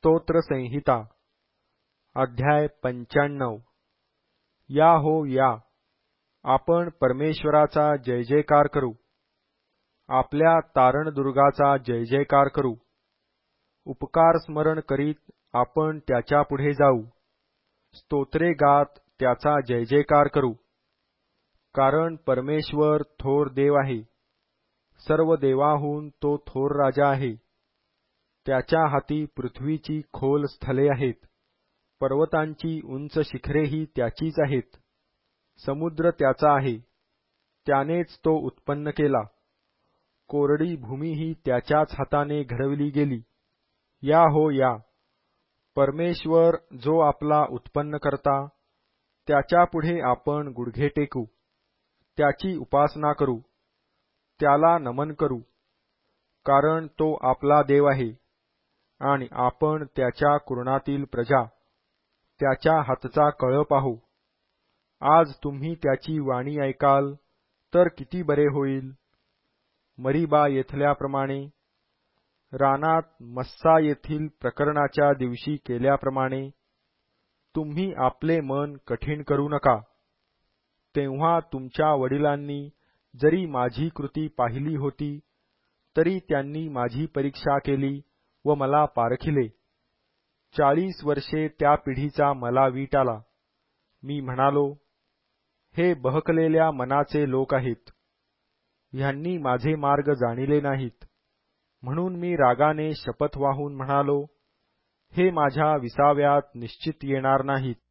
स्तोत्र संहिता अध्याय 95 या हो या आपण परमेश्वराचा जय जयकार करू, आपल्या तारणदुर्गाचा जय जयकार करू. उपकार स्मरण करीत आपण त्याच्या पुढे जाऊ, स्तोत्रे गात त्याचा जय जयकार करू. कारण परमेश्वर थोर देव आहे, सर्व देवाहून तो थोर राजा आहे. त्याच्या हाती पृथ्वीची खोल स्थले आहेत, पर्वतांची उंच शिखरेही त्याचीच आहेत. समुद्र त्याचा आहे, त्यानेच तो उत्पन्न केला. कोरडी भूमीही त्याच्याच हाताने घडवली गेली. या हो या, परमेश्वर जो आपला उत्पन्नकर्ता, त्याच्यापुढे आपण गुडघे टेकू, त्याची उपासना करू, त्याला नमन करू. कारण तो आपला देव आहे आणि आपण त्याच्या कुरणातील प्रजा, त्याच्या हातचा कळप आहो. आज तुम्ही त्याची वाणी ऐकाल तर किती बरे होईल. मरीबा येथल्याप्रमाणे, रानात मस्सा येथील प्रकरणाच्या दिवशी केल्याप्रमाणे तुम्ही आपले मन कठीण करू नका. तेव्हा तुमच्या वडिलांनी जरी माझी कृती पाहिली होती, तरी त्यांनी माझी परीक्षा केली व मला पारखिले. 40 वर्षे त्या पिढीचा मला वीट आला. मी म्हणालो, हे बहकलेल्या मनाचे लोक आहेत, ह्यांनी माझे मार्ग जाणिले नाहीत. म्हणून मी रागाने शपथ वाहून म्हणालो, हे माझ्या विसाव्यात निश्चित येणार नाहीत.